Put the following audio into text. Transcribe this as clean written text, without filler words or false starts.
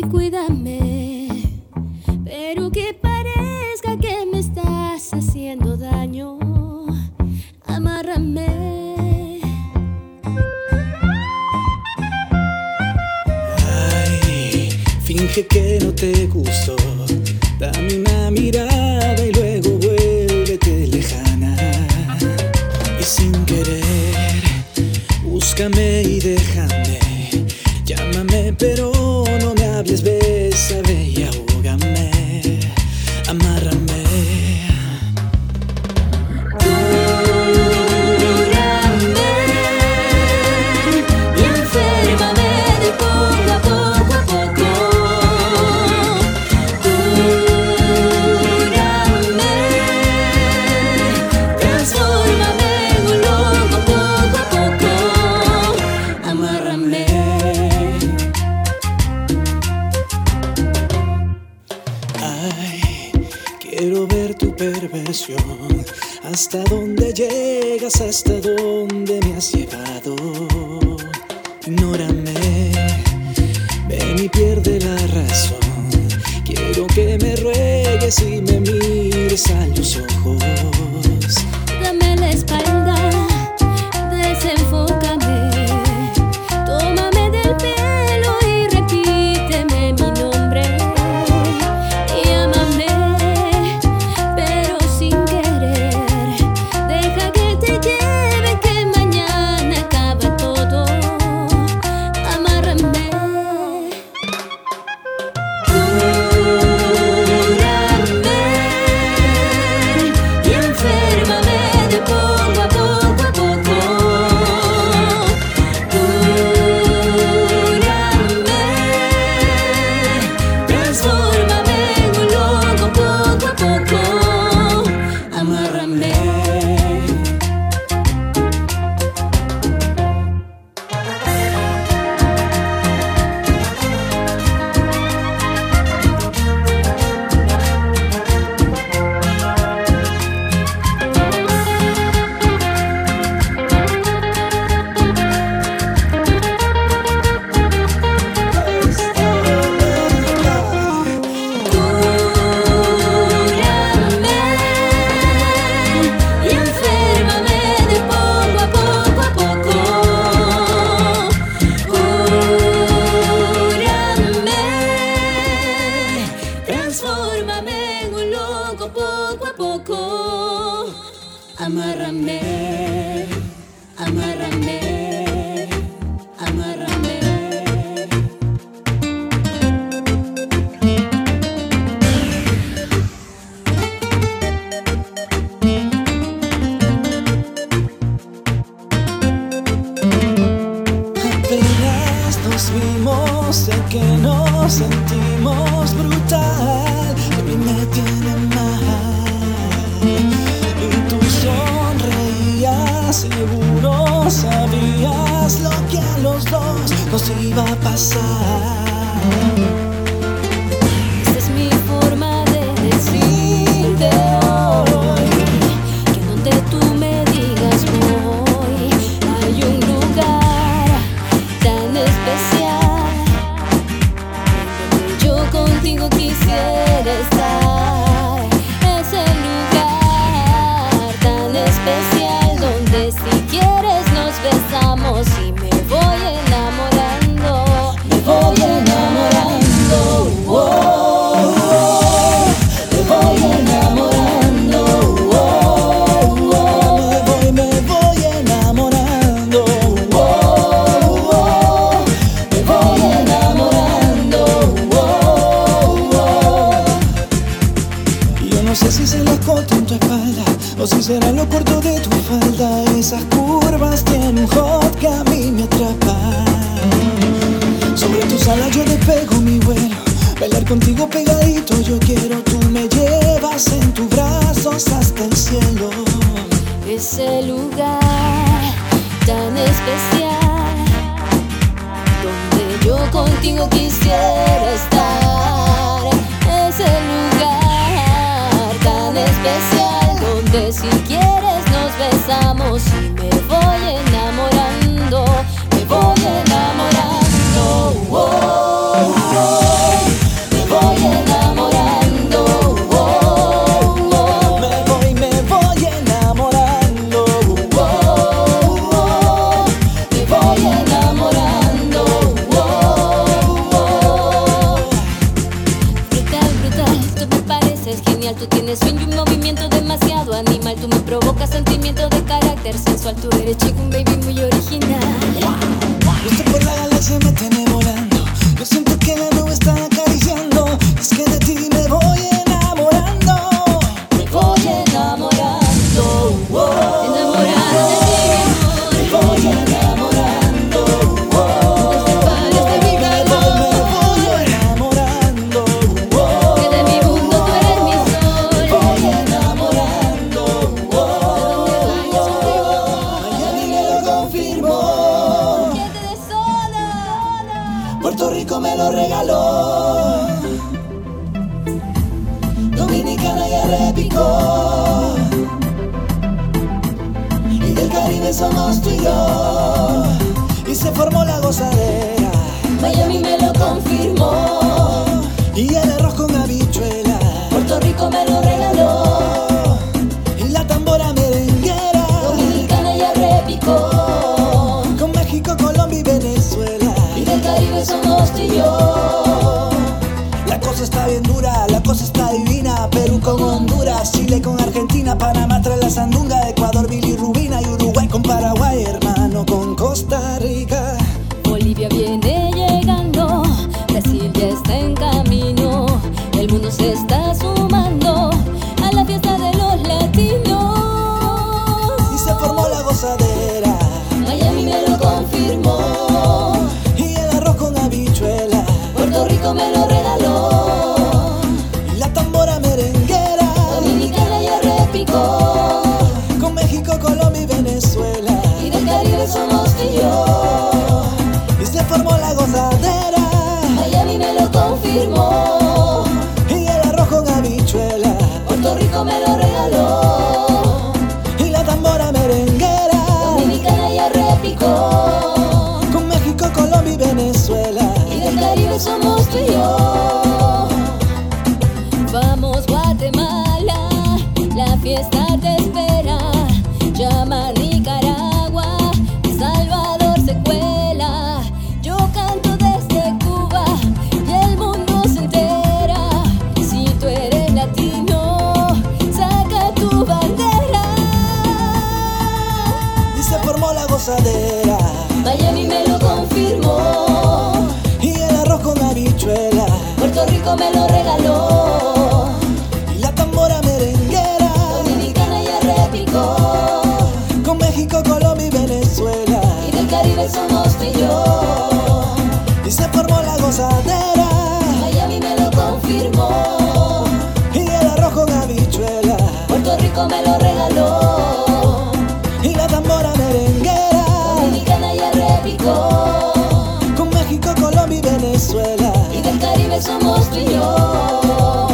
Cuídame, pero que parezca que me estás haciendo daño. Amárrame. Ay, finge que no te gustó. Dame una mirada y luego vuélvete lejana. Y sin querer, búscame y déjame. Llámame pero no me hables, bésame y ahógame. Amárrame. Quiero ver tu perversión, hasta dónde llegas, hasta dónde me has llevado. Ignórame, ven y pierde la razón. Quiero que me ruegues y me mires a los ojos. Dame la espalda, desenfócame. Tómame del pelo y repíteme mi nombre. Y ámame, pero sin querer. Deja que te lleve, que mañana acaba todo. Amárrame. Transfórmame en un loco poco a poco. Amárrame, amárrame, amárrame. Apenas nos vimos, sé que nos sentimos brutal. A mí me tiene mal. Y tú sonreías, seguro sabías lo que a los dos nos iba a pasar. Esta es mi forma de decirte hoy, que donde tú me digas voy. Hay un lugar tan especial donde yo contigo quisiera estar. Ese lugar tan especial donde si quieres nos besamos y me voy enamorando, me voy enamorando. Oh, me voy enamorando. Oh, Me voy enamorando. oh, me voy enamorando. Y yo no sé si será corto en tu espalda o si será lo corto de tu falda. Esas curvas tienen un hot que a mí me atrapa. Sobre tus alas yo despego mi vuelo. Bailar contigo pegadito yo quiero. Tú me llevas en tus brazos hasta el cielo. Ese lugar tan especial donde yo contigo quisiera estar. Ese lugar tan especial donde si quieres nos besamos y me voy enamorando, me voy enamorando. Oh, oh. Tú eres chico, un baby muy original. Gusto por la galaxia me tiene volando. Yo siento que la nube está acariciando. Es que de ti me voy enamorando. Me voy enamorando, enamorando de ti, mi amor. Me voy enamorando. Desde mi calor, Me voy enamorando. que de mi mundo tú eres mi sol. Voy enamorando. Donde vayas contigo, Miami me lo confirmó. siete de sola. Puerto Rico me lo regaló. Dominicana ya repicó. Y del Caribe somos tú y yo. Y se formó la gozadera. Miami me lo confirmó. Y el arroz con habichuela. Puerto Rico me lo regaló. Y la tambora merenguera. Dominicana ya repicó. Con México, Colombia y Venezuela. Y del Caribe somos tú y yo. La cosa está bien dura, la cosa está divina. Perú con Honduras, Chile con Argentina, Panamá trae la sandunga, Ecuador bilirrubina y Uruguay con Paraguay, hermano con Costa Rica. Bolivia viene llegando, Brasil ya está en camino. El mundo se está sumando a la fiesta de los latinos. Y se formó la gozadera. Miami me lo confirmó. Y el arroz con habichuela. Puerto Rico me lo regaló. Y la tambora merenguera. Dominicana ya repicó. Con México, Colombia y Venezuela. Y del Caribe somos tú y yo. Y se formó la gozadera. Miami me lo confirmó. Y el arroz con habichuela. Puerto Rico me lo regaló. Y la tambora merenguera. Dominicana ya repicó. Con México, Colombia y Venezuela. Y del Caribe somos tú y yo. Vamos Guatemala, la fiesta te espera. Llama Nicaragua, El Salvador se cuela. Yo canto desde Cuba y el mundo se entera. Si tú eres latino, saca tu bandera. Y se formó la gozadera. Miami me lo confirmó. Y el arroz con habichuela. Puerto Rico me lo regaló. Y la tambora merenguera. Dominicana ya repicó. Con México, Colombia y Venezuela. Y del Caribe somos tú y yo. Y se formó la gozadera. Miami me lo confirmó. Y el arroz con habichuela. Puerto Rico me lo regaló. Y la tambora merenguera. Dominicana ya repicó. Con México, Colombia y Venezuela. Y del Caribe somos tú y yo.